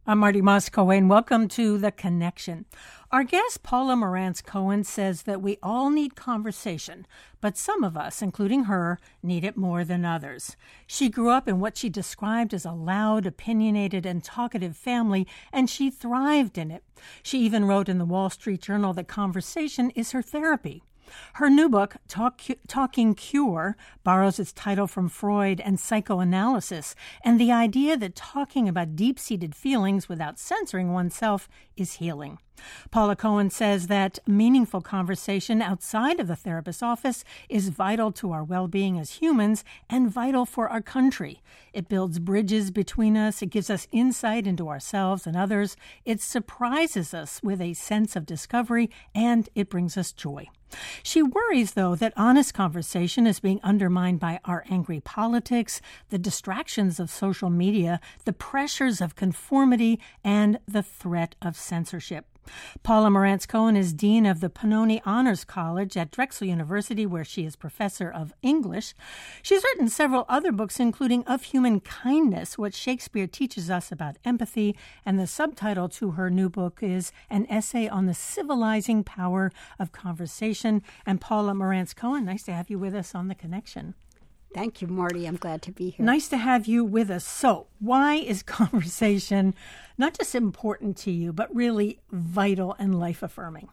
I'm Marty Moss-Cohen. Welcome to The Connection. Our guest, Paula Marantz-Cohen, says that we all need conversation, but some of us, including her, need it more than others. She grew up in what she described as a loud, opinionated, and talkative family, and she thrived in it. She even wrote in the Wall Street Journal that conversation is her therapy. Her new book, Talking Cure, borrows its title from Freud and psychoanalysis and the idea that talking about deep-seated feelings without censoring oneself is healing. Paula Cohen says that meaningful conversation outside of the therapist's office is vital to our well-being as humans and vital for our country. It builds bridges between us. It gives us insight into ourselves and others. It surprises us with a sense of discovery, and it brings us joy. She worries, though, that honest conversation is being undermined by our angry politics, the distractions of social media, the pressures of conformity, and the threat of censorship. Paula Marantz-Cohen is Dean of the Pannoni Honors College at Drexel University, where she is professor of English. She's written several other books, including Of Human Kindness, What Shakespeare Teaches Us About Empathy, and the subtitle to her new book is An Essay on the Civilizing Power of Conversation. And Paula Marantz-Cohen, nice to have you with us on The Connection. Thank you, Marty. I'm glad to be here. Nice to have you with us. So, why is conversation not just important to you, but really vital and life-affirming?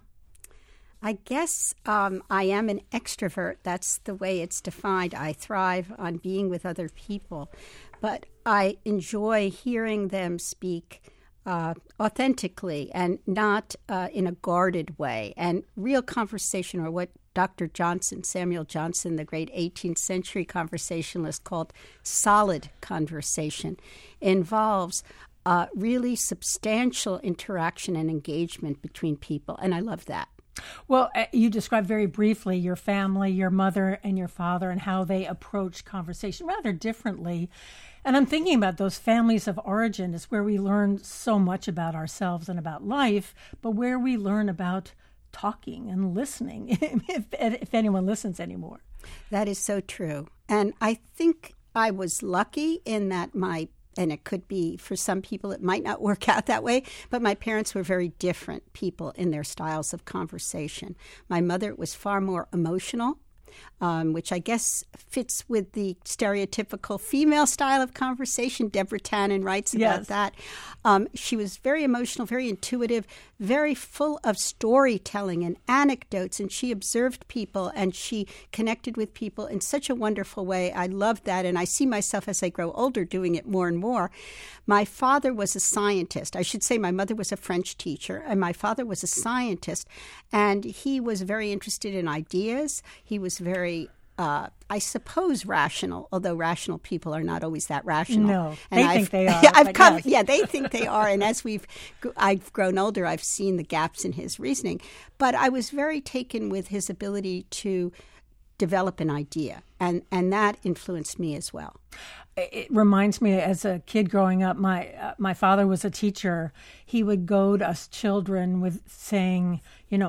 I guess I am an extrovert. That's the way it's defined. I thrive on being with other people, but I enjoy hearing them speak authentically and not in a guarded way. And real conversation, or what Dr. Johnson, Samuel Johnson, the great 18th century conversationalist, called solid conversation, involves really substantial interaction and engagement between people. And I love that. Well, you described very briefly your family, your mother and your father, and how they approach conversation rather differently. And I'm thinking about those families of origin is where we learn so much about ourselves and about life, but where we learn about talking and listening, if anyone listens anymore. That is so true. And I think I was lucky in that and it could be, for some people, it might not work out that way, but my parents were very different people in their styles of conversation. My mother was far more emotional, which I guess fits with the stereotypical female style of conversation. Deborah Tannen writes about that. She was very emotional, very intuitive, very full of storytelling and anecdotes, and she observed people and she connected with people in such a wonderful way. I love that, and I see myself as I grow older doing it more and more. My father was a scientist. I should say my mother was a French teacher, and my father was a scientist, and he was very interested in ideas. He was very I suppose rational, although rational people are not always that rational. No, and they think they are. Yeah, they think they are. And as I've grown older, I've seen the gaps in his reasoning. But I was very taken with his ability to develop an idea, and that influenced me as well. It reminds me, as a kid growing up, my father was a teacher. He would goad us children with saying,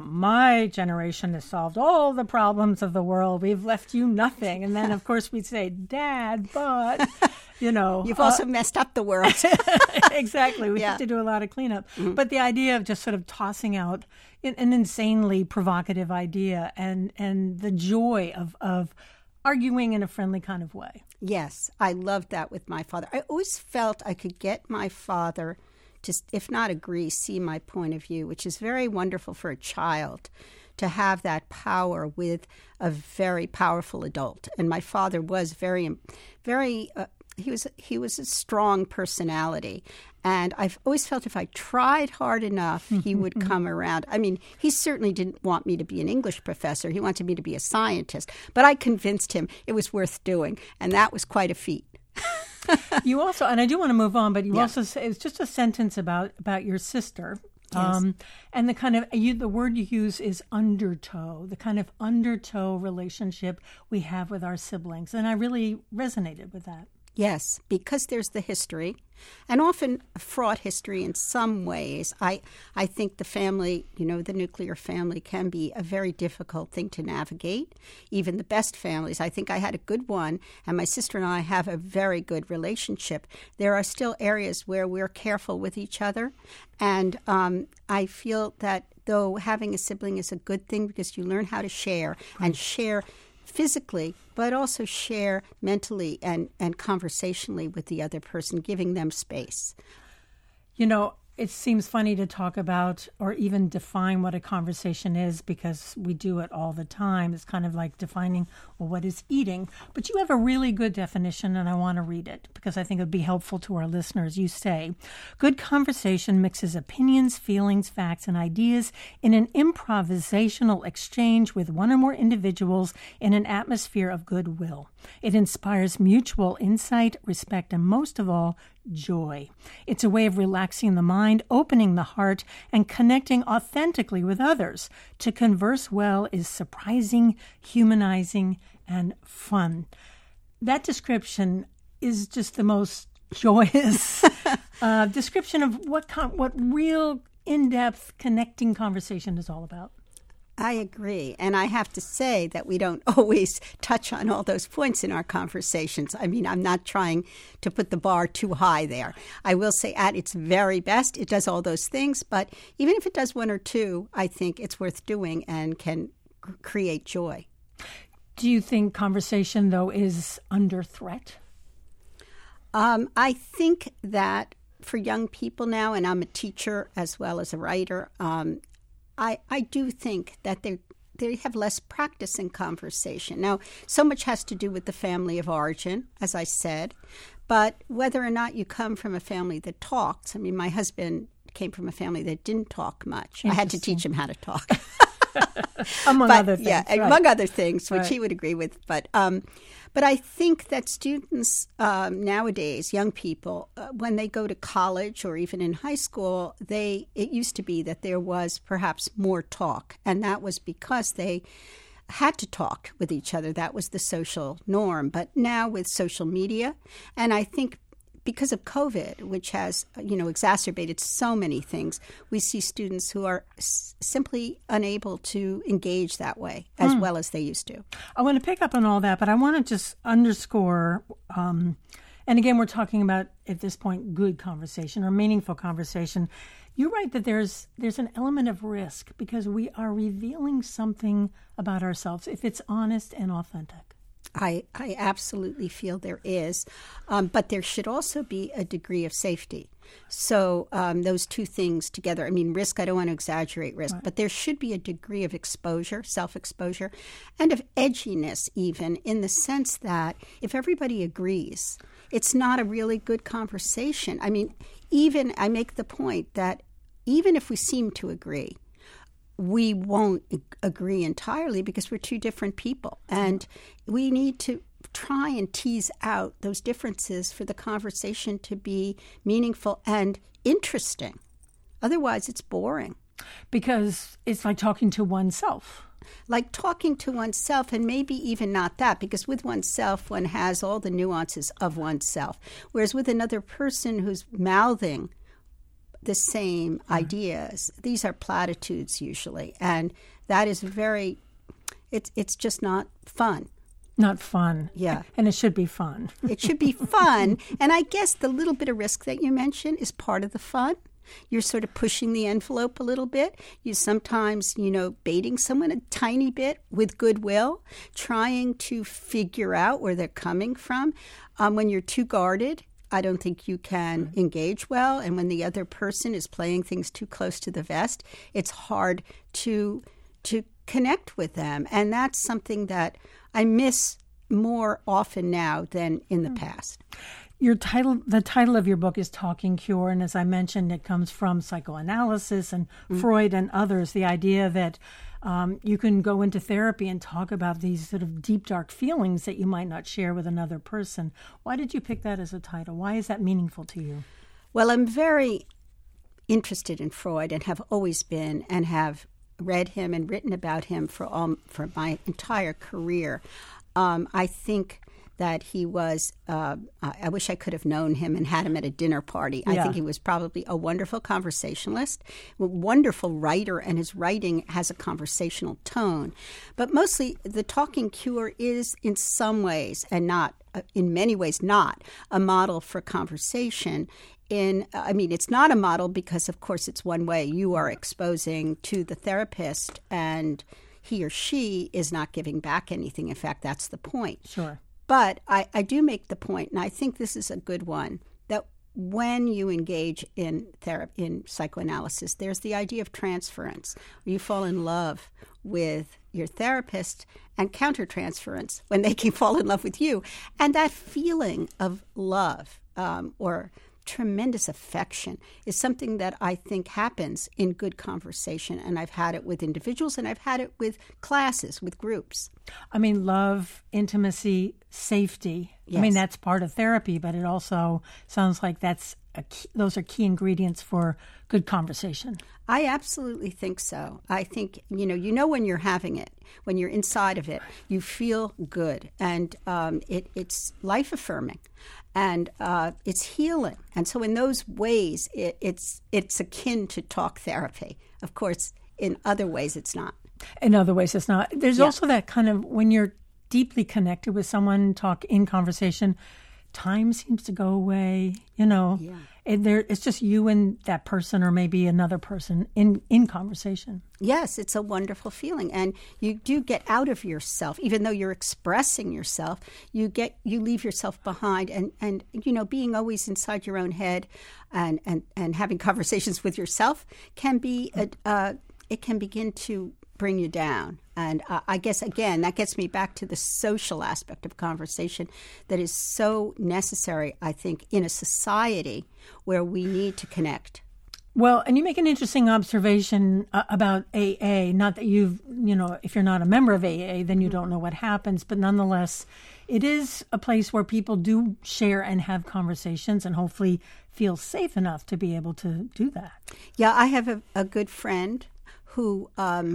my generation has solved all the problems of the world. We've left you nothing. And then, of course, we'd say, Dad, but, You've also messed up the world. Exactly. We have to do a lot of cleanup. Mm-hmm. But the idea of just sort of tossing out an insanely provocative idea and the joy of arguing in a friendly kind of way. Yes, I loved that with my father. I always felt I could get my father to, if not agree, see my point of view, which is very wonderful for a child to have that power with a very powerful adult. And my father was very he was a strong personality. And I've always felt if I tried hard enough, he would come around. I mean, he certainly didn't want me to be an English professor. He wanted me to be a scientist. But I convinced him it was worth doing. And that was quite a feat. You also, and I do want to move on, but you also say, it's just a sentence about your sister. Yes. And the kind of, the word you use is undertow, the kind of undertow relationship we have with our siblings. And I really resonated with that. Yes, because there's the history, and often a fraught history in some ways. I think the family, the nuclear family can be a very difficult thing to navigate. Even the best families. I think I had a good one, and my sister and I have a very good relationship. There are still areas where we're careful with each other, and I feel that though having a sibling is a good thing because you learn how to share and share physically, but also share mentally and conversationally with the other person, giving them space. It seems funny to talk about or even define what a conversation is because we do it all the time. It's kind of like defining, what is eating? But you have a really good definition, and I want to read it because I think it would be helpful to our listeners. You say, good conversation mixes opinions, feelings, facts, and ideas in an improvisational exchange with one or more individuals in an atmosphere of goodwill. It inspires mutual insight, respect, and most of all, joy. It's a way of relaxing the mind, opening the heart, and connecting authentically with others. To converse well is surprising, humanizing, and fun. That description is just the most joyous description of what real in-depth connecting conversation is all about. I agree. And I have to say that we don't always touch on all those points in our conversations. I mean, I'm not trying to put the bar too high there. I will say at its very best, it does all those things. But even if it does one or two, I think it's worth doing and can create joy. Do you think conversation, though, is under threat? I think that for young people now, and I'm a teacher as well as a writer, I do think that they have less practice in conversation. Now, so much has to do with the family of origin, as I said, but whether or not you come from a family that talks, I mean, my husband came from a family that didn't talk much. I had to teach him how to talk. Among other things. Yeah, right. Among other things, which right. He would agree with. But I think that students nowadays, young people, when they go to college or even in high school, it used to be that there was perhaps more talk, and that was because they had to talk with each other. That was the social norm. But now with social media, and I think because of COVID, which has, exacerbated so many things, we see students who are simply unable to engage that way as well as they used to. I want to pick up on all that, but I want to just underscore, and again, we're talking about, at this point, good conversation or meaningful conversation. You're right that there's an element of risk because we are revealing something about ourselves if it's honest and authentic. I absolutely feel there is, but there should also be a degree of safety. So those two things together, I mean, risk, I don't want to exaggerate risk, right. But there should be a degree of exposure, self-exposure, and of edginess even, in the sense that if everybody agrees, it's not a really good conversation. I mean, even I make the point that even if we seem to agree, we won't agree entirely because we're two different people. And we need to try and tease out those differences for the conversation to be meaningful and interesting. Otherwise, it's boring. Because it's like talking to oneself. Like talking to oneself, and maybe even not that, because with oneself, one has all the nuances of oneself. Whereas with another person who's mouthing the same ideas, these are platitudes usually, and that is it's just not fun. Not fun. Yeah. And it should be fun. It should be fun, and I guess the little bit of risk that you mentioned is part of the fun. You're sort of pushing the envelope a little bit. You sometimes, baiting someone a tiny bit with goodwill, trying to figure out where they're coming from. When you're too guarded, I don't think you can engage well. And when the other person is playing things too close to the vest, it's hard to connect with them. And that's something that I miss more often now than in the past. The title of your book is Talking Cure, and as I mentioned, it comes from psychoanalysis and Freud and others, the idea that you can go into therapy and talk about these sort of deep, dark feelings that you might not share with another person. Why did you pick that as a title? Why is that meaningful to you? Well, I'm very interested in Freud and have always been, and have read him and written about him for my entire career. I think that he was, I wish I could have known him and had him at a dinner party. I think he was probably a wonderful conversationalist, a wonderful writer, and his writing has a conversational tone. But mostly the Talking Cure is in some ways, and not in many ways, not a model for conversation. It's not a model because, of course, it's one way. You are exposing to the therapist, and he or she is not giving back anything. In fact, that's the point. Sure. But I do make the point, and I think this is a good one, that when you engage in psychoanalysis, there's the idea of transference. You fall in love with your therapist, and countertransference when they can fall in love with you. And that feeling of love or tremendous affection is something that I think happens in good conversation. And I've had it with individuals, and I've had it with classes, with groups. I mean, love, intimacy, safety. Yes. I mean, that's part of therapy, but it also sounds like those are key ingredients for good conversation. I absolutely think so. I think, you know when you're having it, when you're inside of it, you feel good. And it's life-affirming. And it's healing. And so in those ways, it's akin to talk therapy. Of course, in other ways, it's not. In other ways, it's not. There's also that kind of, when you're deeply connected with someone, talk in conversation, time seems to go away, Yeah. It's just you and that person, or maybe another person in conversation. Yes, it's a wonderful feeling. And you do get out of yourself. Even though you're expressing yourself, you leave yourself behind. And being always inside your own head and having conversations with yourself can be, it can begin to bring you down. And I guess, again, that gets me back to the social aspect of conversation that is so necessary, I think, in a society where we need to connect. Well, and you make an interesting observation about AA. Not that if you're not a member of AA, then you don't know what happens. But nonetheless, it is a place where people do share and have conversations and hopefully feel safe enough to be able to do that. Yeah, I have a good friend who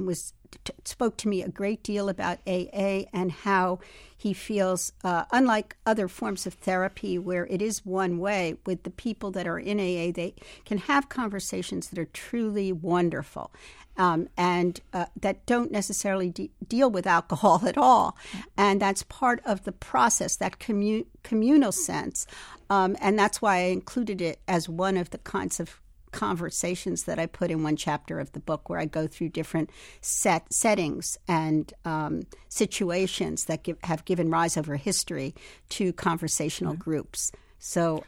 spoke to me a great deal about AA and how he feels, unlike other forms of therapy where it is one way, with the people that are in AA, they can have conversations that are truly wonderful and that don't necessarily deal with alcohol at all. And that's part of the process, that communal sense. And that's why I included it as one of the kinds of conversations that I put in one chapter of the book, where I go through different settings and situations that have given rise over history to conversational groups. So,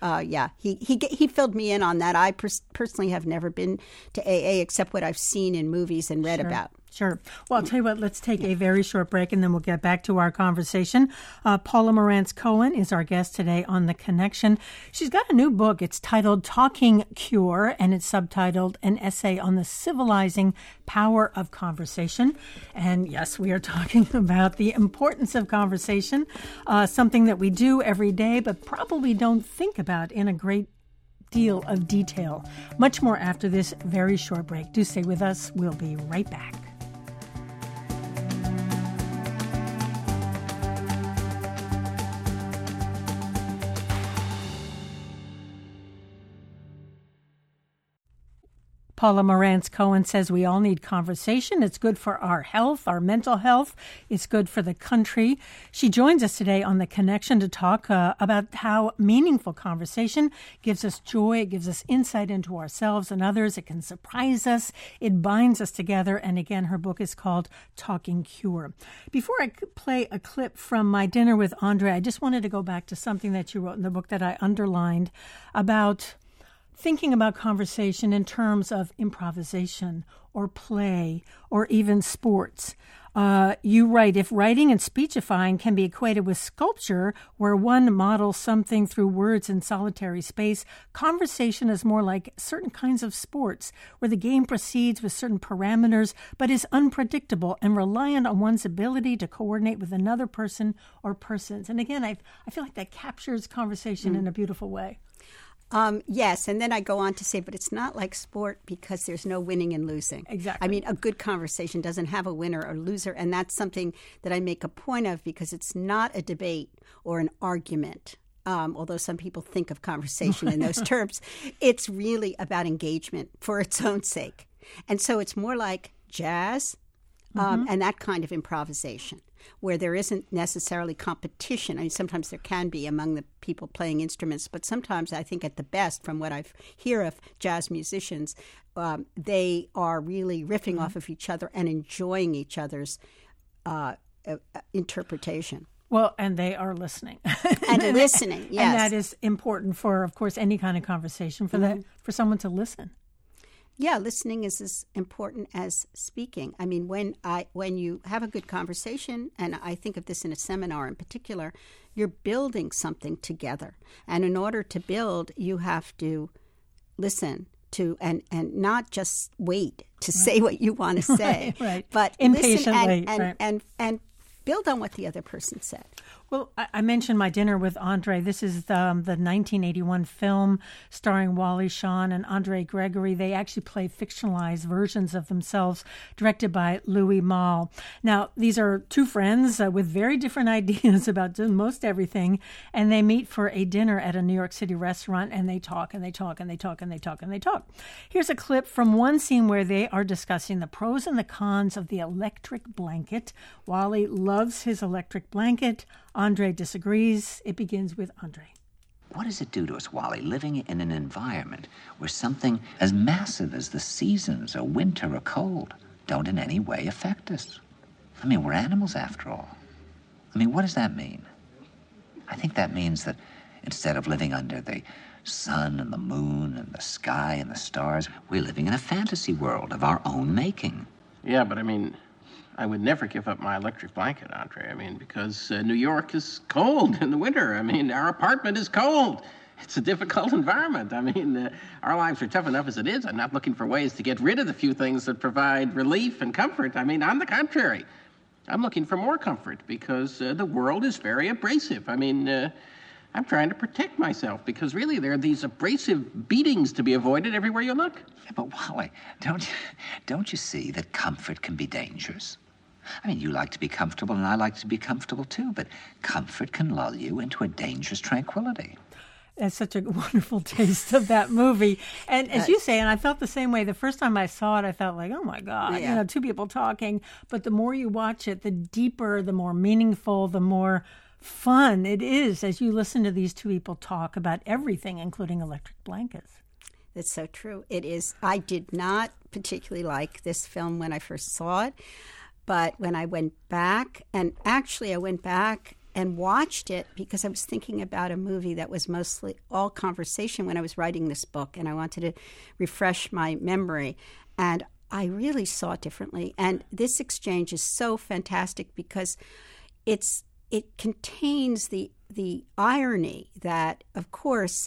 he filled me in on that. I personally have never been to AA except what I've seen in movies and read about. Sure. Well, I'll tell you what, let's take a very short break and then we'll get back to our conversation. Paula Marantz Cohen is our guest today on The Connection. She's got a new book. It's titled Talking Cure, and it's subtitled An Essay on the Civilizing Power of Conversation. And yes, we are talking about the importance of conversation, something that we do every day but probably don't think about in a great deal of detail. Much more after this very short break. Do stay with us. We'll be right back. Paula Marantz Cohen says we all need conversation. It's good for our health, our mental health. It's good for the country. She joins us today on The Connection to talk about how meaningful conversation gives us joy. It gives us insight into ourselves and others. It can surprise us. It binds us together. And again, her book is called Talking Cure. Before I play a clip from my dinner with Andre, I just wanted to go back to something that you wrote in the book that I underlined about thinking about conversation in terms of improvisation or play or even sports. You write, if writing and speechifying can be equated with sculpture, where one models something through words in solitary space, conversation is more like certain kinds of sports, where the game proceeds with certain parameters, but is unpredictable and reliant on one's ability to coordinate with another person or persons. And again, I feel like that captures conversation in a beautiful way. Yes, and then I go on to say, but it's not like sport because there's no winning and losing. Exactly. I mean, a good conversation doesn't have a winner or loser, and that's something that I make a point of because it's not a debate or an argument. Although some people think of conversation in those terms, it's really about engagement for its own sake. And so it's more like jazz and that kind of improvisation, where there isn't necessarily competition. I mean, sometimes there can be among the people playing instruments, but sometimes I think at the best, from what I hear of jazz musicians, they are really riffing off of each other and enjoying each other's interpretation. Well, and they are listening. And listening, yes. And that is important for, of course, any kind of conversation, for someone to listen. Yeah, listening is as important as speaking. I mean, when you have a good conversation, and I think of this in a seminar in particular, you're building something together. And in order to build, you have to listen to and not just wait to say what you want to say, right. But impatiently, listen and build on what the other person said. Well, I mentioned My Dinner with Andre. This is the 1981 film starring Wally Shawn and Andre Gregory. They actually play fictionalized versions of themselves, directed by Louis Malle. Now, these are two friends with very different ideas about most everything, and they meet for a dinner at a New York City restaurant, and they talk, and they talk, and they talk, and they talk, and they talk. Here's a clip from one scene where they are discussing the pros and the cons of the electric blanket. Wally loves his electric blanket. Andre disagrees. It begins with Andre. What does it do to us, Wally, living in an environment where something as massive as the seasons, or winter or cold, don't in any way affect us? I mean, we're animals after all. I mean, what does that mean? I think that means that instead of living under the sun and the moon and the sky and the stars, we're living in a fantasy world of our own making. Yeah, but I mean, I would never give up my electric blanket, Andre. I mean, because New York is cold in the winter. I mean, our apartment is cold. It's a difficult environment. I mean, our lives are tough enough as it is. I'm not looking for ways to get rid of the few things that provide relief and comfort. I mean, on the contrary, I'm looking for more comfort because the world is very abrasive. I mean, I'm trying to protect myself because really there are these abrasive beatings to be avoided everywhere you look. Yeah, but Wally, don't you see that comfort can be dangerous? I mean, you like to be comfortable, and I like to be comfortable too, but comfort can lull you into a dangerous tranquility. That's such a wonderful taste of that movie. And as you say, and I felt the same way. The first time I saw it, I felt like, oh, my God, two people talking. But the more you watch it, the deeper, the more meaningful, the more fun it is as you listen to these two people talk about everything, including electric blankets. That's so true. It is. I did not particularly like this film when I first saw it. But when I went back, and actually I went back and watched it because I was thinking about a movie that was mostly all conversation when I was writing this book, and I wanted to refresh my memory. And I really saw it differently. And this exchange is so fantastic because it contains the irony that, of course,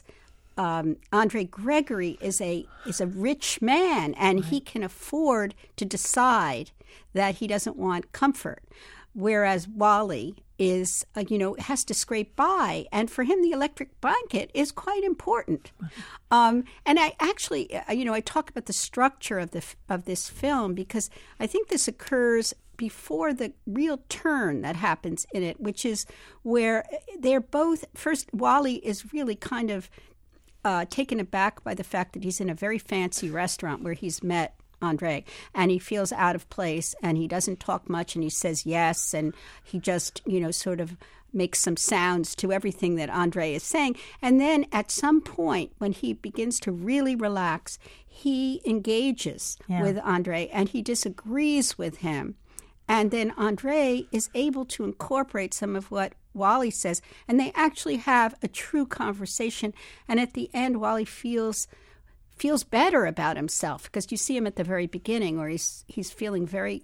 Andre Gregory is a rich man, and he can afford to decide that he doesn't want comfort, whereas Wally is, has to scrape by, and for him the electric blanket is quite important. And I actually, I talk about the structure of this film because I think this occurs before the real turn that happens in it, which is where they're both, first, Wally is really kind of taken aback by the fact that he's in a very fancy restaurant where he's met Andre, and he feels out of place, and he doesn't talk much, and he says yes, and he just, sort of makes some sounds to everything that Andre is saying. And then at some point, when he begins to really relax, he engages with Andre, and he disagrees with him. And then Andre is able to incorporate some of what Wally says, and they actually have a true conversation. And at the end, Wally feels better about himself because you see him at the very beginning where he's feeling very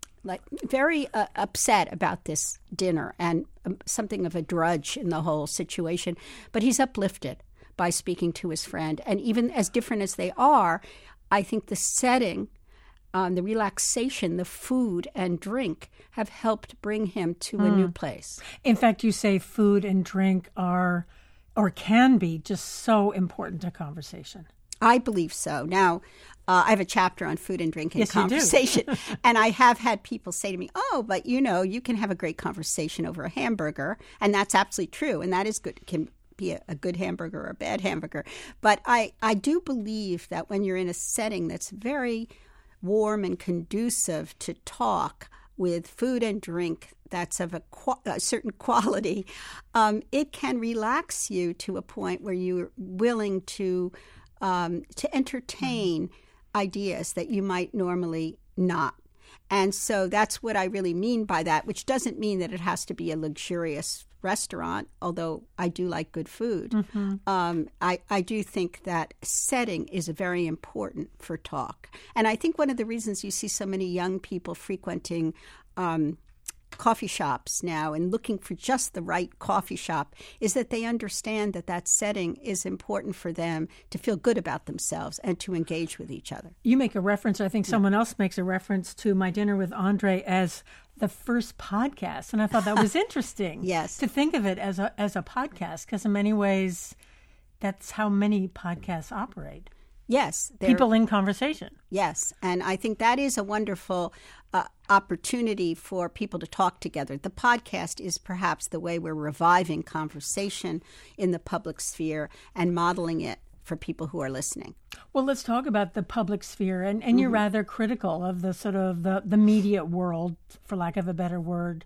upset about this dinner and something of a drudge in the whole situation. But he's uplifted by speaking to his friend. And even as different as they are, I think the setting, the relaxation, the food and drink have helped bring him to a new place. In fact, you say food and drink are or can be just so important to conversation. I believe so. Now, I have a chapter on food and drink and Yes, conversation. you do. And I have had people say to me, oh, but you can have a great conversation over a hamburger. And that's absolutely true. And that is good. It can be a good hamburger or a bad hamburger. But I do believe that when you're in a setting that's very warm and conducive to talk with food and drink that's of a certain quality, it can relax you to a point where you're willing to entertain ideas that you might normally not. And so that's what I really mean by that, which doesn't mean that it has to be a luxurious restaurant, although I do like good food. I do think that setting is very important for talk. And I think one of the reasons you see so many young people frequenting coffee shops now and looking for just the right coffee shop is that they understand that that setting is important for them to feel good about themselves and to engage with each other. You make a reference, I think someone else makes a reference to My Dinner with Andre as the first podcast. And I thought that was interesting. Yes. To think of it as a podcast, because in many ways, that's how many podcasts operate. Yes. People in conversation. Yes. And I think that is a wonderful opportunity for people to talk together. The podcast is perhaps the way we're reviving conversation in the public sphere and modeling it for people who are listening. Well, let's talk about the public sphere. And you're rather critical of the sort of the media world, for lack of a better word,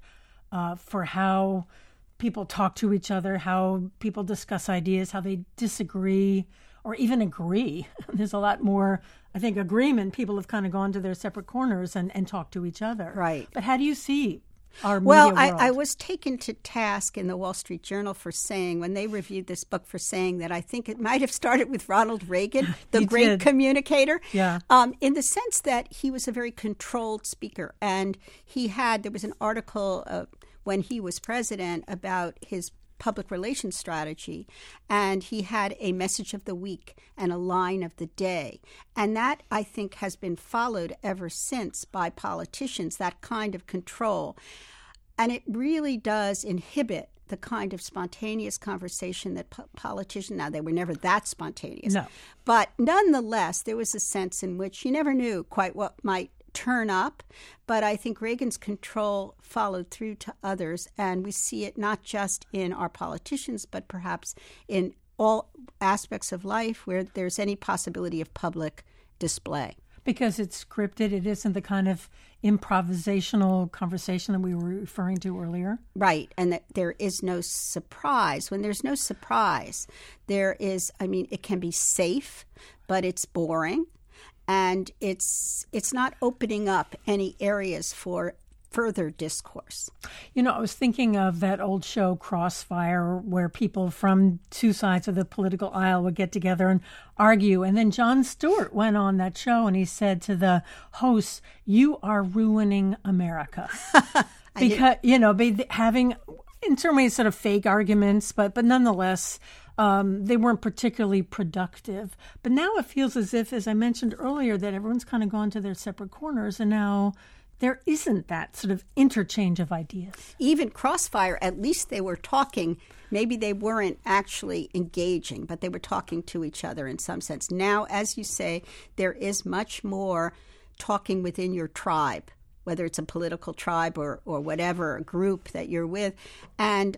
for how people talk to each other, how people discuss ideas, how they disagree or even agree. There's a lot more, I think, agreement. People have kind of gone to their separate corners and talked to each other. Right. But how do you see our well, media world? I was taken to task in the Wall Street Journal for saying, when they reviewed this book, for saying that I think it might have started with Ronald Reagan, the great communicator, in the sense that he was a very controlled speaker. And there was an article when he was president about his public relations strategy, and he had a message of the week and a line of the day. And that, I think, has been followed ever since by politicians, that kind of control. And it really does inhibit the kind of spontaneous conversation that politicians, now they were never that spontaneous, but nonetheless, there was a sense in which you never knew quite what might turn up, but I think Reagan's control followed through to others, and we see it not just in our politicians, but perhaps in all aspects of life where there's any possibility of public display. Because it's scripted, it isn't the kind of improvisational conversation that we were referring to earlier. Right, and that there is no surprise. When there's no surprise, there is, it can be safe, but it's boring. And it's not opening up any areas for further discourse. I was thinking of that old show Crossfire, where people from two sides of the political aisle would get together and argue. And then Jon Stewart went on that show and he said to the hosts, "You are ruining America." Because, having, in certain ways, sort of fake arguments, but nonetheless, they weren't particularly productive. But now it feels as if, as I mentioned earlier, that everyone's kind of gone to their separate corners, and now there isn't that sort of interchange of ideas. Even Crossfire, at least they were talking. Maybe they weren't actually engaging, but they were talking to each other in some sense. Now, as you say, there is much more talking within your tribe, whether it's a political tribe or whatever group that you're with. And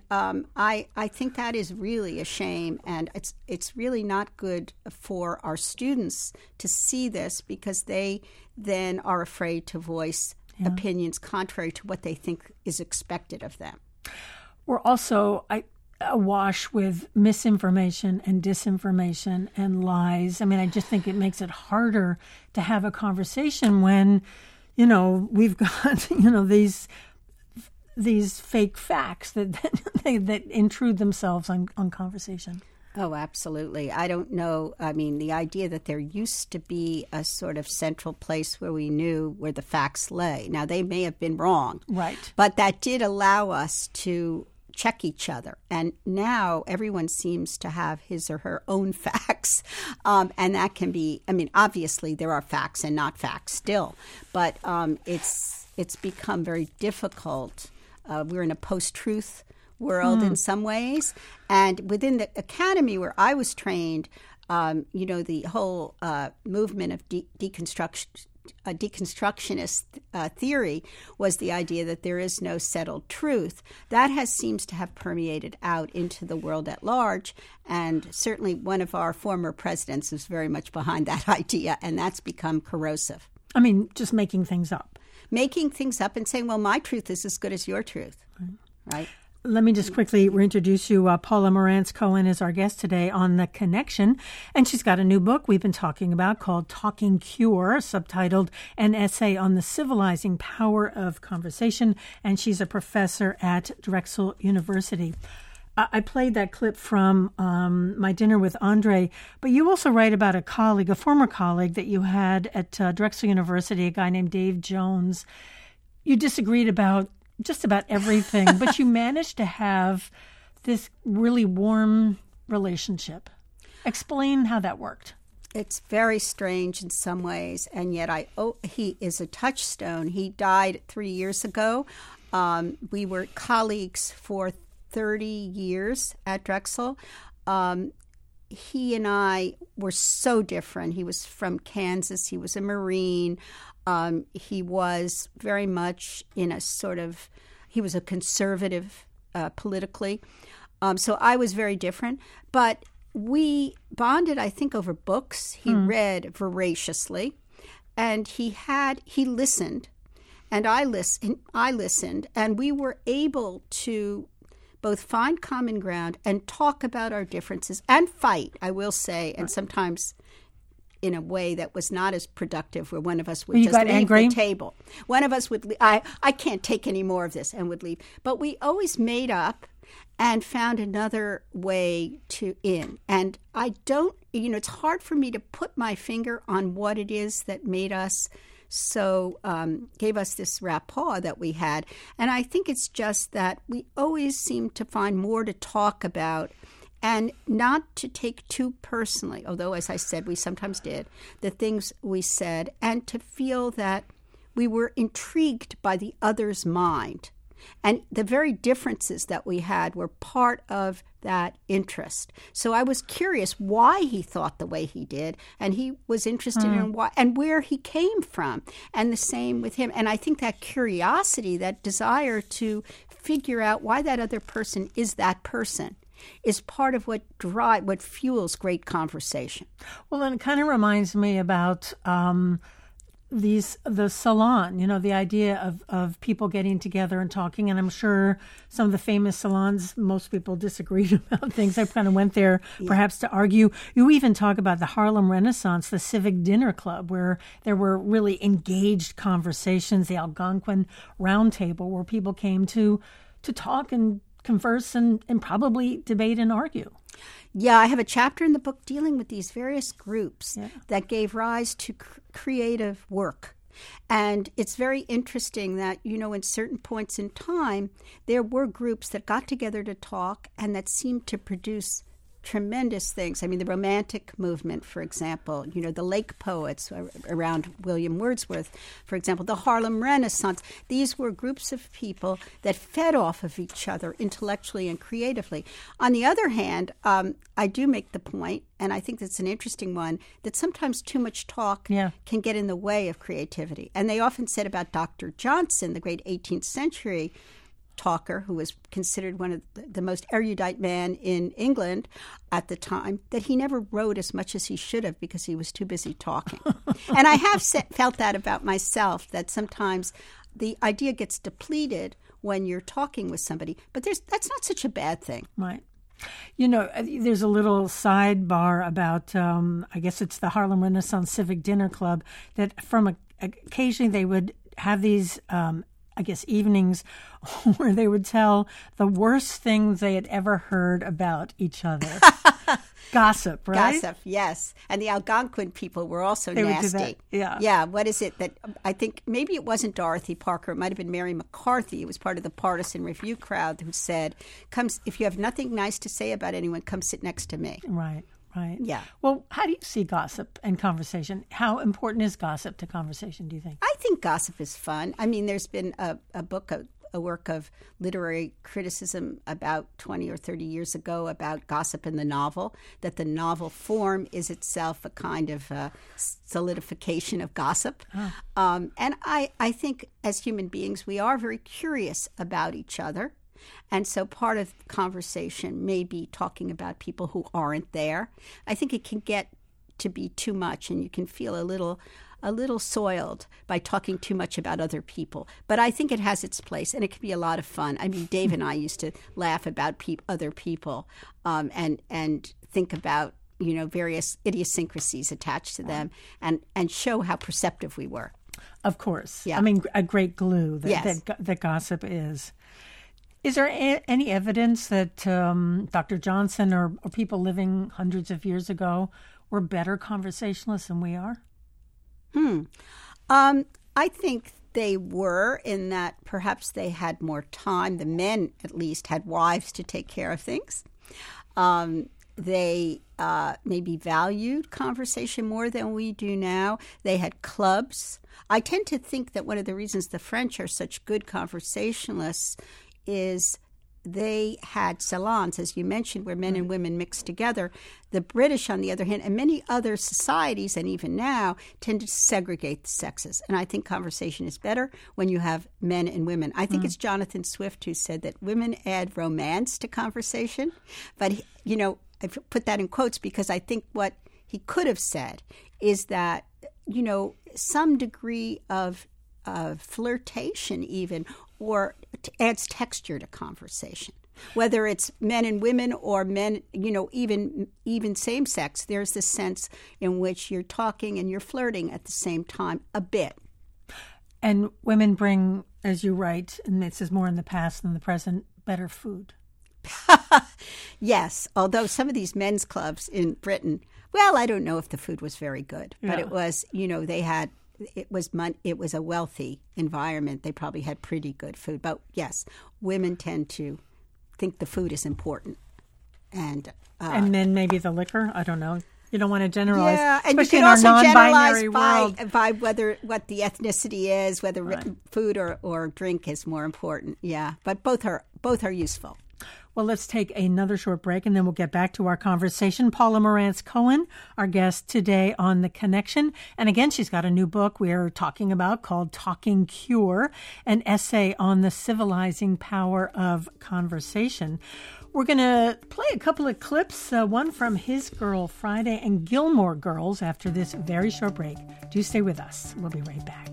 I think that is really a shame. And it's really not good for our students to see this, because they then are afraid to voice opinions contrary to what they think is expected of them. We're also awash with misinformation and disinformation and lies. I just think it makes it harder to have a conversation when we've got, these fake facts that intrude themselves on conversation. Oh, absolutely. I don't know. The idea that there used to be a sort of central place where we knew where the facts lay. Now, they may have been wrong. Right. But that did allow us to check each other. And now everyone seems to have his or her own facts. And that can be, obviously there are facts and not facts still. But it's become very difficult. We're in a post-truth world in some ways. And within the academy where I was trained, the whole movement of deconstructionist theory was the idea that there is no settled truth. That seems to have permeated out into the world at large, and certainly one of our former presidents is very much behind that idea, and that's become corrosive. I mean, just making things up. Making things up and saying, well, my truth is as good as your truth, right? Let me just quickly reintroduce you. Paula Marantz Cohen is our guest today on The Connection, and she's got a new book we've been talking about called Talking Cure, subtitled An Essay on the Civilizing Power of Conversation, and she's a professor at Drexel University. I played that clip from my dinner with Andre, but you also write about a colleague, a former colleague that you had at Drexel University, a guy named Dave Jones. You disagreed about just about everything, but you managed to have this really warm relationship. Explain how that worked. It's very strange in some ways, and yet he is a touchstone. He died 3 years ago. We were colleagues for 30 years at Drexel. He and I were so different. He was from Kansas. He was a Marine. He was very much in a he was a conservative politically. So I was very different. But we bonded, I think, over books. He read voraciously. And he listened. And I listened. And we were able to both find common ground and talk about our differences and fight, I will say, and sometimes in a way that was not as productive, where one of us would just leave the table. One of us would leave. I can't take any more of this, and would leave. But we always made up and found another way in. And I don't, it's hard for me to put my finger on what it is that made us gave us this rapport that we had. And I think it's just that we always seem to find more to talk about and not to take too personally, although, as I said, we sometimes did, the things we said, and to feel that we were intrigued by the other's mind. And the very differences that we had were part of that interest. So I was curious why he thought the way he did, and he was interested in why and where he came from, and the same with him. And I think that curiosity, that desire to figure out why that other person is that person, is part of what fuels great conversation. Well, and it kind of reminds me about the salon, the idea of people getting together and talking. And I'm sure some of the famous salons, most people disagreed about things. I kind of went there perhaps to argue. You even talk about the Harlem Renaissance, the Civic Dinner Club, where there were really engaged conversations, the Algonquin Round Table, where people came to talk and converse and probably debate and argue. Yeah, I have a chapter in the book dealing with these various groups that gave rise to creative work. And it's very interesting that, in certain points in time, there were groups that got together to talk and that seemed to produce tremendous things. I mean, the Romantic movement, for example, the Lake Poets around William Wordsworth, for example, the Harlem Renaissance. These were groups of people that fed off of each other intellectually and creatively. On the other hand, I do make the point, and I think that's an interesting one, that sometimes too much talk can get in the way of creativity. And they often said about Dr. Johnson, the great 18th century talker, who was considered one of the most erudite man in England at the time, that he never wrote as much as he should have because he was too busy talking. And I have felt that about myself, that sometimes the idea gets depleted when you're talking with somebody, but that's not such a bad thing. Right. There's a little sidebar about, I guess it's the Harlem Renaissance Civic Dinner Club, that occasionally they would have these evenings where they would tell the worst things they had ever heard about each other. Gossip, right? Gossip, yes. And the Algonquin people were also they nasty. Would do that. Yeah. Yeah, what is it that I think maybe it wasn't Dorothy Parker, it might have been Mary McCarthy. It was part of the Partisan Review crowd who said, if you have nothing nice to say about anyone, come sit next to me. Right. Right. Yeah. Well, how do you see gossip and conversation? How important is gossip to conversation, do you think? I think gossip is fun. I mean, there's been a book a work of literary criticism about 20 or 30 years ago about gossip in the novel, that the novel form is itself a kind of solidification of gossip. And I think as human beings, we are very curious about each other. And so part of conversation may be talking about people who aren't there. I think it can get to be too much, and you can feel a little soiled by talking too much about other people. But I think it has its place, and it can be a lot of fun. I mean, Dave and I used to laugh about other people and think about, various idiosyncrasies attached to them and show how perceptive we were. Of course. Yeah. I mean, a great glue Yes. that gossip is. Is there any evidence that Dr. Johnson or people living hundreds of years ago were better conversationalists than we are? I think they were, in that perhaps they had more time. The men, at least, had wives to take care of things. They maybe valued conversation more than we do now. They had clubs. I tend to think that one of the reasons the French are such good conversationalists is they had salons, as you mentioned, where men and women mixed together. The British, on the other hand, and many other societies, and even now, tend to segregate the sexes. And I think conversation is better when you have men and women. I think it's Jonathan Swift who said that women add romance to conversation. But, I put that in quotes because I think what he could have said is that, some degree of flirtation even, or adds texture to conversation. Whether it's men and women or men, even same sex, there's this sense in which you're talking and you're flirting at the same time a bit. And women bring, as you write, and this is more in the past than the present, better food. Yes, although some of these men's clubs in Britain, well, I don't know if the food was very good, but it was, they had. It was a wealthy environment. They probably had pretty good food. But yes, women tend to think the food is important. And men maybe the liquor? I don't know. You don't want to generalize. Yeah, and you especially can in our also non-binary generalize world. by what the ethnicity is, whether food or drink is more important. Yeah, but both are useful. Well, let's take another short break, and then we'll get back to our conversation. Paula Marantz Cohen, our guest today on The Connection. And again, she's got a new book we're talking about called Talking Cure, an essay on the civilizing power of conversation. We're going to play a couple of clips, one from His Girl Friday and Gilmore Girls after this very short break. Do stay with us. We'll be right back.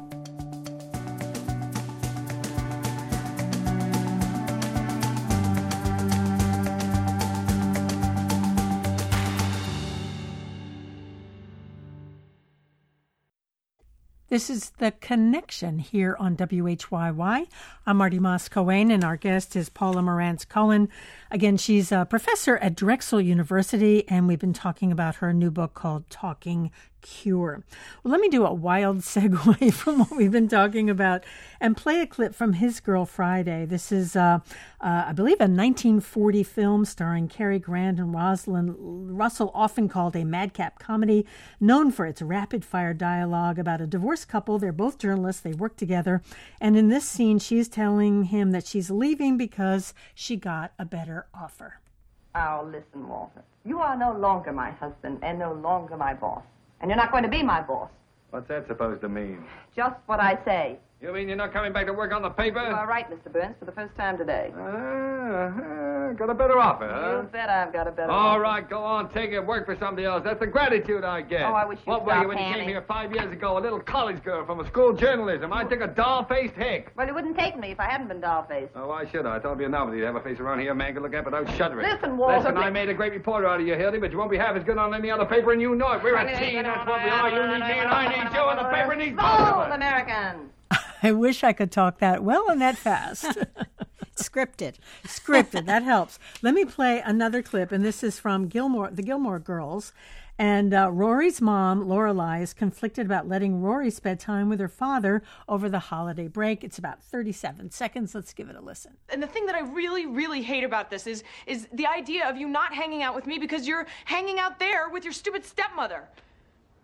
This is The Connection here on WHYY. I'm Marty Moss-Cohen, and our guest is Paula Marantz Cohen. Again, she's a professor at Drexel University, and we've been talking about her new book called Talking Cure. Well, let me do a wild segue from what we've been talking about and play a clip from His Girl Friday. This is, I believe, a 1940 film starring Cary Grant and Rosalind Russell, often called a madcap comedy, known for its rapid-fire dialogue about a divorced couple. They're both journalists. They work together. And in this scene, she's telling him that she's leaving because she got a better offer. Oh, listen, Walter. You are no longer my husband and no longer my boss. And you're not going to be my boss. What's that supposed to mean? Just what I say. You mean you're not coming back to work on the paper? You are right, Mr. Burns, for the first time today. Got a better offer, huh? You bet I've got a better All offer. right, go on, take it, work for somebody else. That's the gratitude I get. Oh, I wish you'd What were stop you when you came panning. here 5 years ago? A little college girl from a school of journalism. I took a doll-faced hick. Well, you wouldn't take me if I hadn't been doll-faced. Oh, why should I? I thought it'd be a novelty to have a face around here a man could look at without shuddering. Listen, Walter, Listen, I please. made a great reporter out of you, Hildy, but you won't be half as good on any other paper, and you know it. We're a team, that's what we are. You need me, and I need you, and the paper needs both of Bold us. Americans. I wish I could talk that well and that fast. Scripted. Scripted, that helps. Let me play another clip, and this is from the Gilmore Girls. And Rory's mom, Lorelai, is conflicted about letting Rory spend time with her father over the holiday break. It's about 37 seconds. Let's give it a listen. And the thing that I really, really hate about this is the idea of you not hanging out with me because you're hanging out there with your stupid stepmother.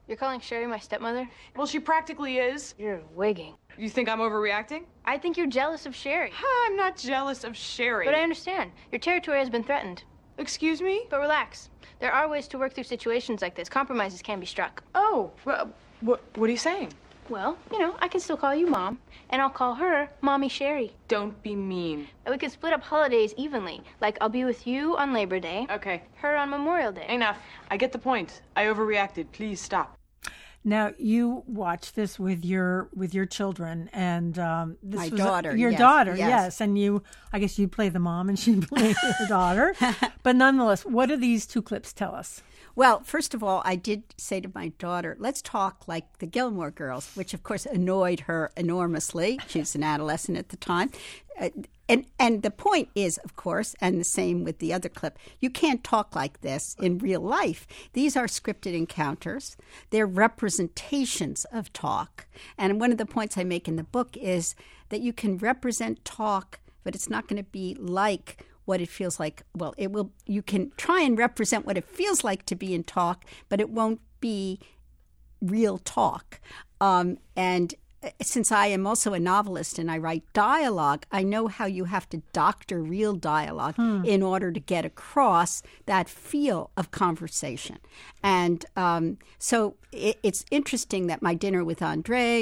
You're calling Sherry my stepmother? Well, she practically is. You're wigging. You think I'm overreacting? I think you're jealous of Sherry. I'm not jealous of Sherry. But I understand. Your territory has been threatened. Excuse me? But relax. There are ways to work through situations like this. Compromises can be struck. Oh, well, what are you saying? Well, I can still call you Mom, and I'll call her Mommy Sherry. Don't be mean. And we could split up holidays evenly. Like, I'll be with you on Labor Day. Okay. Her on Memorial Day. Enough. I get the point. I overreacted. Please stop. Now, you watch this with your children, and this My was daughter, your yes, daughter, yes. yes, and I guess you play the mom and she plays your daughter. But nonetheless, what do these two clips tell us? Well, first of all, I did say to my daughter, let's talk like the Gilmore Girls, which of course annoyed her enormously. She was an adolescent at the time. And the point is, of course, and the same with the other clip, you can't talk like this in real life. These are scripted encounters. They're representations of talk. And one of the points I make in the book is that you can represent talk, but it's not going to be like what it feels like. Well, it will. You can try and represent what it feels like to be in talk, but it won't be real talk. And since I am also a novelist and I write dialogue, I know how you have to doctor real dialogue in order to get across that feel of conversation. And so it's interesting that my dinner with Andre,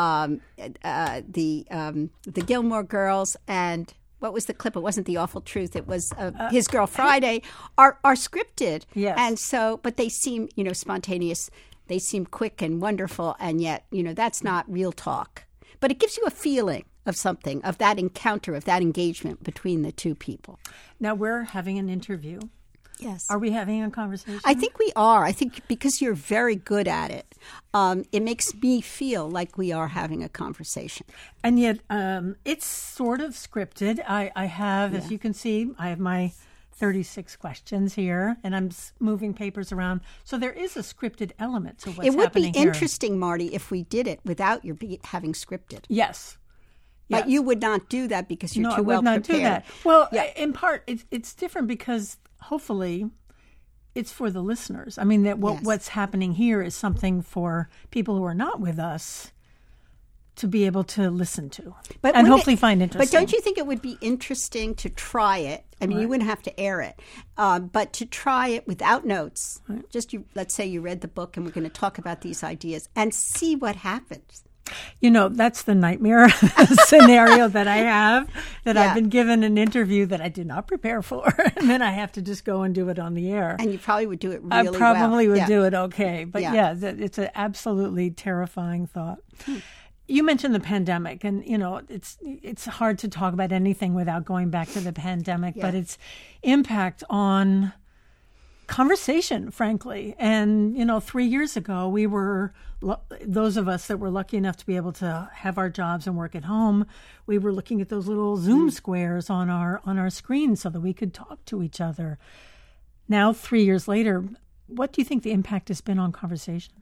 the Gilmore Girls, and what was the clip? It wasn't The Awful Truth. It was His Girl Friday are scripted. Yes. And so, but they seem, spontaneous. They seem quick and wonderful, and yet, that's not real talk. But it gives you a feeling of something, of that encounter, of that engagement between the two people. Now, we're having an interview. Yes. Are we having a conversation? I think we are. I think because you're very good at it, it makes me feel like we are having a conversation. And yet, it's sort of scripted. I have, as you can see, I have my 36 questions here, and I'm moving papers around. So there is a scripted element to what's happening here. It would be interesting, Marty, if we did it without your having scripted. Yes. But you would not do that because you're too well prepared. No, I would not do that. Well, in part, it's different because hopefully it's for the listeners. I mean, what's happening here is something for people who are not with us to be able to listen to and hopefully find interesting. But don't you think it would be interesting to try it? I mean, you wouldn't have to air it, but to try it without notes. Right. Let's say you read the book and we're going to talk about these ideas and see what happens. That's the nightmare scenario that I have, that I've been given an interview that I did not prepare for, and then I have to just go and do it on the air. And you probably would do it really well. I probably would do it okay. But it's an absolutely terrifying thought. You mentioned the pandemic, and, it's hard to talk about anything without going back to the pandemic, but its impact on conversation, frankly. And, 3 years ago, we were, those of us that were lucky enough to be able to have our jobs and work at home, we were looking at those little Zoom squares on our screen so that we could talk to each other. Now, 3 years later, what do you think the impact has been on conversation?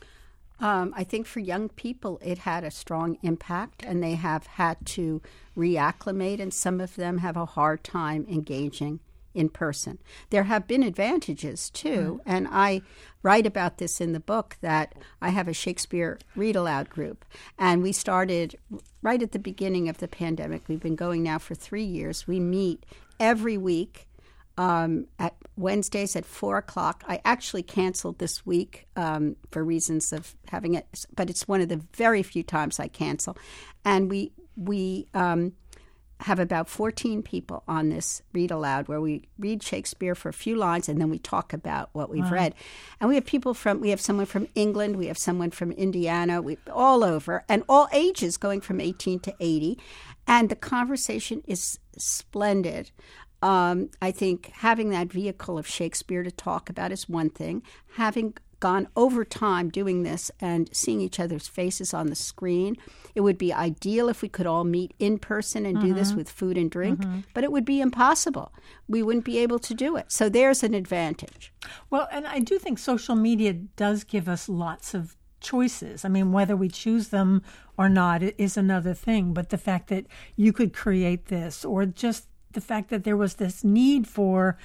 I think for young people, it had a strong impact, and they have had to reacclimate, and some of them have a hard time engaging in person. There have been advantages, too, and I write about this in the book that I have a Shakespeare read-aloud group, and we started right at the beginning of the pandemic. We've been going now for 3 years. We meet every week at Wednesdays at 4:00. I actually canceled this week for reasons of having it, but it's one of the very few times I cancel. And we have about 14 people on this read aloud, where we read Shakespeare for a few lines and then we talk about what we've read. And we have someone from England, we have someone from Indiana, all over, and all ages, going from 18 to 80. And the conversation is splendid. I think having that vehicle of Shakespeare to talk about is one thing. Having gone over time doing this and seeing each other's faces on the screen, it would be ideal if we could all meet in person and do this with food and drink, but it would be impossible. We wouldn't be able to do it. So there's an advantage. Well, and I do think social media does give us lots of choices. I mean, whether we choose them or not is another thing, but the fact that you could create this, or just the fact that there was this need for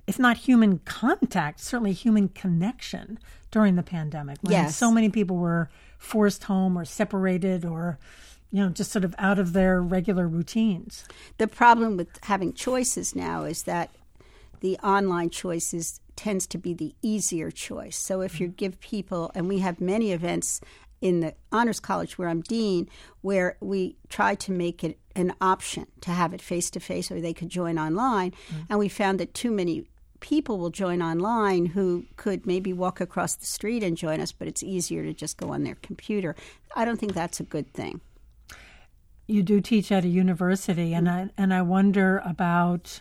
if not human contact, certainly human connection during the pandemic. When Yes. so many people were forced home or separated or, just sort of out of their regular routines. The problem with having choices now is that the online choices tends to be the easier choice. So if you give people, and we have many events in the Honors College where I'm dean, where we try to make it an option to have it face-to-face or they could join online. And we found that too many people will join online who could maybe walk across the street and join us, but it's easier to just go on their computer. I don't think that's a good thing. You do teach at a university, and I wonder about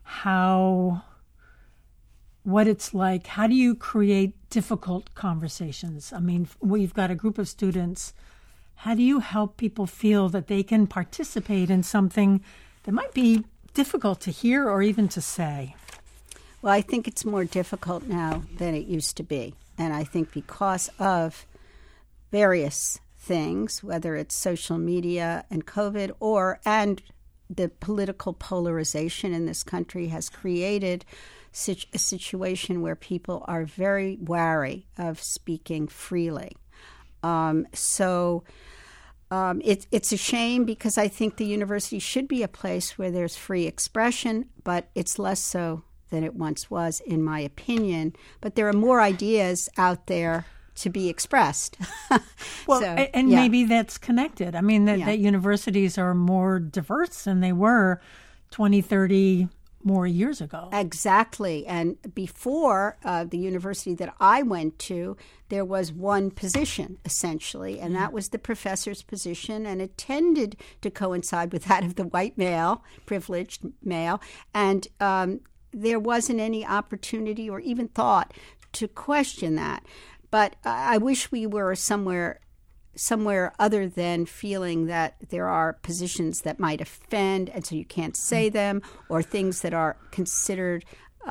what it's like. How do you create difficult conversations? I mean, we've got a group of students. How do you help people feel that they can participate in something that might be difficult to hear or even to say? Well, I think it's more difficult now than it used to be. And I think because of various things, whether it's social media and COVID and the political polarization in this country has created a situation where people are very wary of speaking freely. It's a shame because I think the university should be a place where there's free expression, but it's less so than it once was, in my opinion. But there are more ideas out there to be expressed. Well, maybe that's connected. I mean, that universities are more diverse than they were 20, 30 more years ago. Exactly. And before the university that I went to, there was one position, essentially, and that was the professor's position, and it tended to coincide with that of the white male, privileged male, and there wasn't any opportunity or even thought to question that. But I wish we were somewhere other than feeling that there are positions that might offend, and so you can't say them, or things that are considered,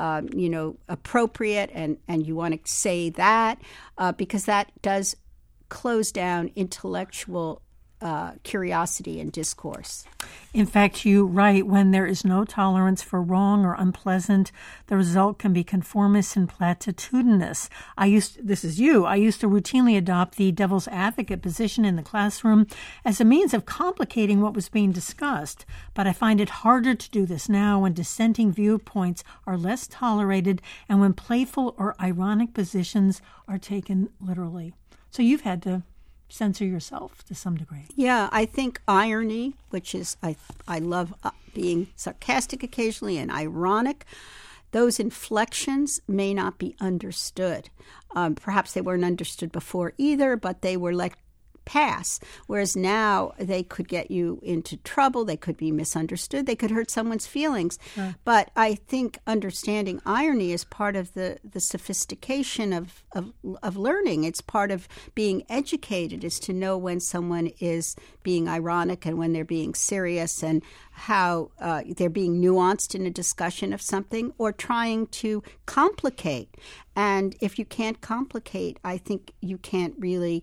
appropriate, and you want to say that, because that does close down intellectual curiosity and discourse. In fact, you write, when there is no tolerance for wrong or unpleasant, the result can be conformist and platitudinous. I used to routinely adopt the devil's advocate position in the classroom as a means of complicating what was being discussed, but I find it harder to do this now when dissenting viewpoints are less tolerated and when playful or ironic positions are taken literally. So you've had to censor yourself to some degree. Yeah, I think irony, which is, I love being sarcastic occasionally and ironic, those inflections may not be understood. Perhaps they weren't understood before either, but they were let pass. Whereas now they could get you into trouble, they could be misunderstood, they could hurt someone's feelings. Sure. But I think understanding irony is part of the sophistication of learning. It's part of being educated, is to know when someone is being ironic and when they're being serious, and how they're being nuanced in a discussion of something or trying to complicate. And if you can't complicate, I think you can't really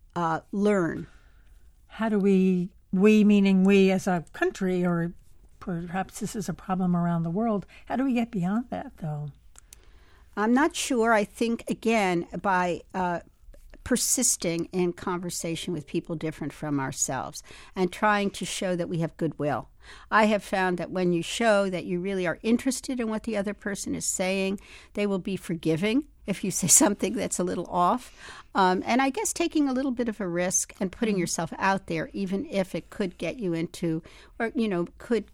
learn. How do we meaning we as a country, or perhaps this is a problem around the world, how do we get beyond that, though? I'm not sure. I think, again, by persisting in conversation with people different from ourselves and trying to show that we have goodwill. I have found that when you show that you really are interested in what the other person is saying, they will be forgiving if you say something that's a little off. And I guess taking a little bit of a risk and putting yourself out there, even if it could get you into, or, could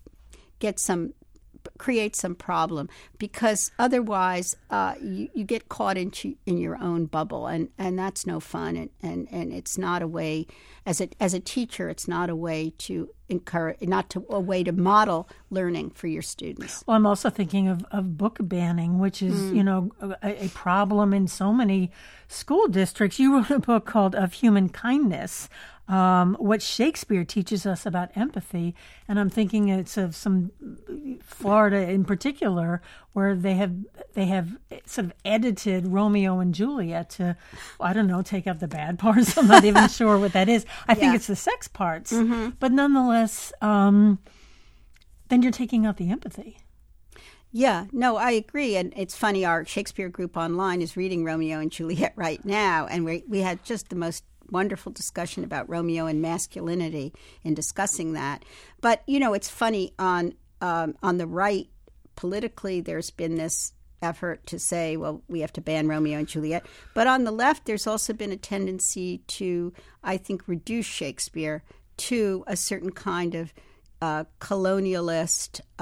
create some problem, because otherwise you get caught in your own bubble, and that's no fun, and it's not a way, as a teacher, it's not a way to encourage, a way to model learning for your students. Well, I'm also thinking of book banning, which is a problem in so many school districts. You wrote a book called Of Human Kindness, what Shakespeare teaches us about empathy, and I'm thinking it's of some Florida in particular, where they have sort of edited Romeo and Juliet to, I don't know, take out the bad parts. I'm not even sure what that is. I think it's the sex parts, but nonetheless, then you're taking out the empathy. Yeah, no, I agree. And it's funny, our Shakespeare group online is reading Romeo and Juliet right now, and we had just the most wonderful discussion about Romeo and masculinity in discussing that. But, it's funny, on the right, politically, there's been this effort to say, well, we have to ban Romeo and Juliet. But on the left, there's also been a tendency to, I think, reduce Shakespeare to a certain kind of colonialist,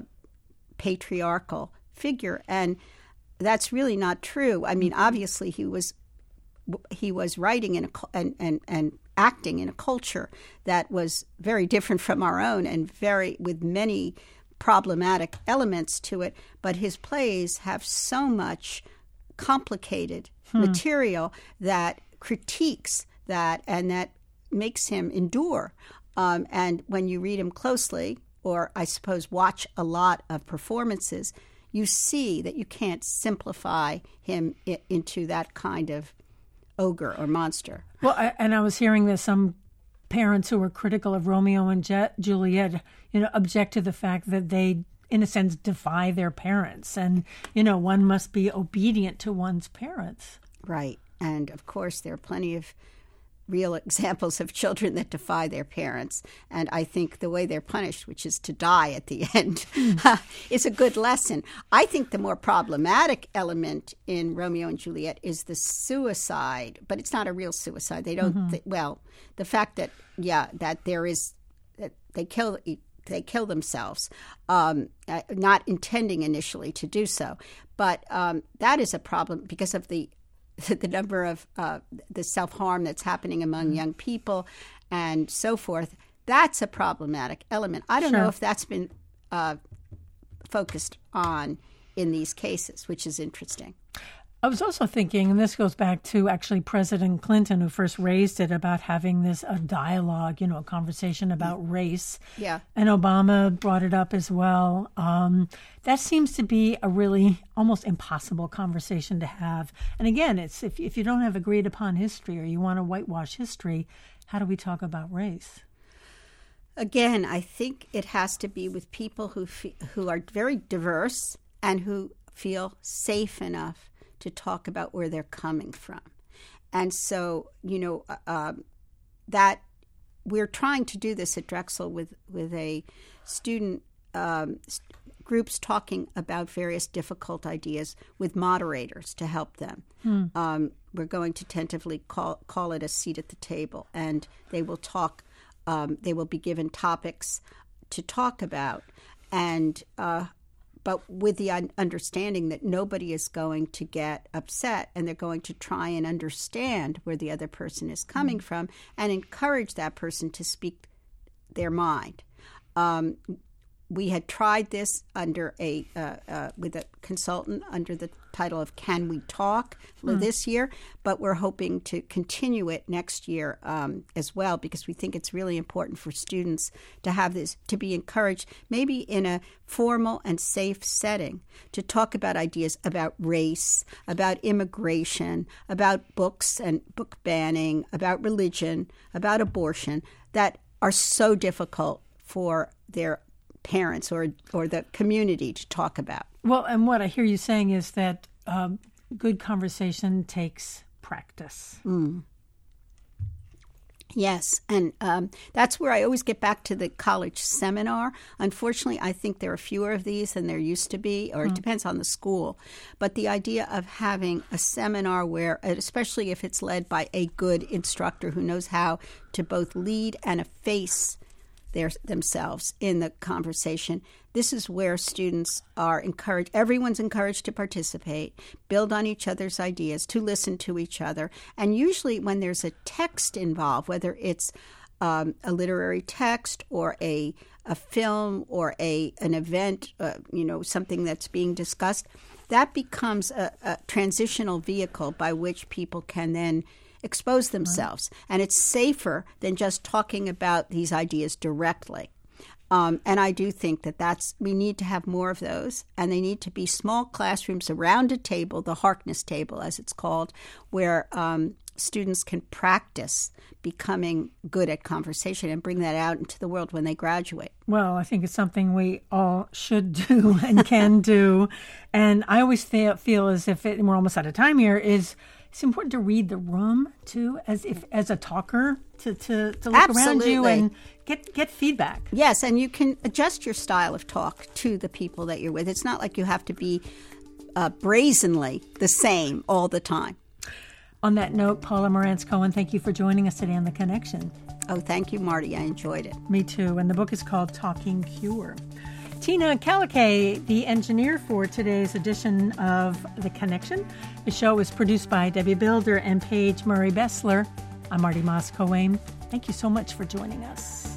patriarchal figure. And that's really not true. I mean, obviously, he was writing and acting in a culture that was very different from our own and with many problematic elements to it, but his plays have so much complicated material that critiques that and that makes him endure. And when you read him closely, or I suppose watch a lot of performances, you see that you can't simplify him into that kind of ogre or monster. Well, I was hearing that some parents who were critical of Romeo and Juliet, object to the fact that they, in a sense, defy their parents. And, one must be obedient to one's parents. Right. And, of course, there are plenty of real examples of children that defy their parents. And I think the way they're punished, which is to die at the end, is a good lesson. I think the more problematic element in Romeo and Juliet is the suicide, but it's not a real suicide. They don't, the fact that, that there is, that they kill themselves, not intending initially to do so. But that is a problem because of the number of the self-harm that's happening among young people and so forth. That's a problematic element. I don't know if that's been focused on in these cases, which is interesting. I was also thinking, and this goes back to actually President Clinton, who first raised it about having this dialogue, a conversation about race. Yeah. And Obama brought it up as well. That seems to be a really almost impossible conversation to have. And again, it's if you don't have agreed upon history or you want to whitewash history, how do we talk about race? Again, I think it has to be with people who are very diverse and who feel safe enough to talk about where they're coming from. And so, that we're trying to do this at Drexel with a student groups talking about various difficult ideas with moderators to help them. We're going to tentatively call it a seat at the table, and they will talk. They will be given topics to talk about, and but with the understanding that nobody is going to get upset, and they're going to try and understand where the other person is coming from and encourage that person to speak their mind. We had tried this under with a consultant under the title of Can We Talk this year, but we're hoping to continue it next year as well, because we think it's really important for students to have this, to be encouraged, maybe in a formal and safe setting, to talk about ideas about race, about immigration, about books and book banning, about religion, about abortion, that are so difficult for their parents or the community to talk about. Well, and what I hear you saying is that good conversation takes practice. Yes, and that's where I always get back to the college seminar. Unfortunately, I think there are fewer of these than there used to be, or it depends on the school. But the idea of having a seminar where, especially if it's led by a good instructor who knows how to both lead and efface themselves in the conversation, this is where students are encouraged. Everyone's encouraged to participate, build on each other's ideas, to listen to each other. And usually when there's a text involved, whether it's a literary text or a film or an event, something that's being discussed, that becomes a transitional vehicle by which people can then expose themselves. And it's safer than just talking about these ideas directly. And I do think that we need to have more of those, and they need to be small classrooms around a table, the Harkness table as it's called, where students can practice becoming good at conversation and bring that out into the world when they graduate. Well, I think it's something we all should do and can do. And I always feel as if, and we're almost out of time here, it's important to read the room too, as a talker, to look around you and get feedback. Yes, and you can adjust your style of talk to the people that you're with. It's not like you have to be brazenly the same all the time. On that note, Paula Marantz Cohen, thank you for joining us today on The Connection. Oh, thank you, Marty. I enjoyed it. Me too. And the book is called Talking Cure. Tina Kalikay, the engineer for today's edition of The Connection. The show is produced by Debbie Builder and Paige Murray Bessler. I'm Marty Moss-Cohen. Thank you so much for joining us.